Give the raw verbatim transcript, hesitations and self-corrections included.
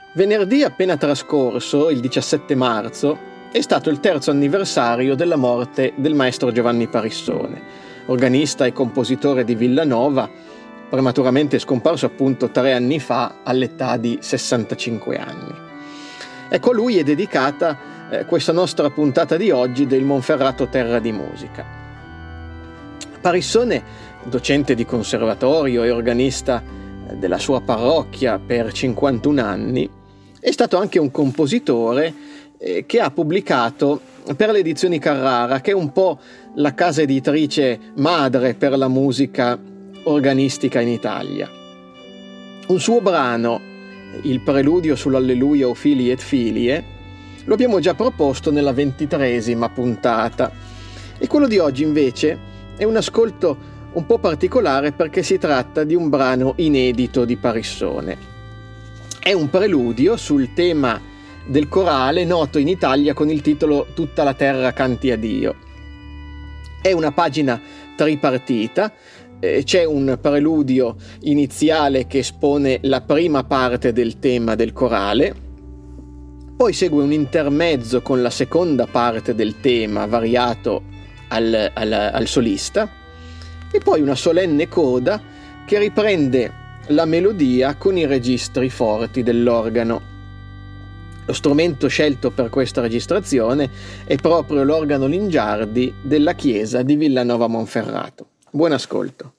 Venerdì appena trascorso, il diciassette marzo, è stato il terzo anniversario della morte del maestro Giovanni Parissone, organista e compositore di Villanova, prematuramente scomparso appunto tre anni fa all'età di sessantacinque anni. Ecco, a lui è dedicata eh, questa nostra puntata di oggi del Monferrato Terra di Musica. Parissone, docente di conservatorio e organista della sua parrocchia per cinquantuno anni, è stato anche un compositore eh, che ha pubblicato per le edizioni Carrara, che è un po' la casa editrice madre per la musica organistica in Italia. Un suo brano, il preludio sull'Alleluia o Fili et Filie, lo abbiamo già proposto nella ventitresima puntata, e quello di oggi invece è un ascolto un po' particolare perché si tratta di un brano inedito di Parissone. È un preludio sul tema del corale noto in Italia con il titolo Tutta la terra canti a Dio. È una pagina tripartita, eh, c'è un preludio iniziale che espone la prima parte del tema del corale, poi segue un intermezzo con la seconda parte del tema variato al, al, al solista, e poi una solenne coda che riprende la melodia con i registri forti dell'organo. Lo strumento scelto per questa registrazione è proprio l'organo Lingiardi della chiesa di Villanova Monferrato. Buon ascolto.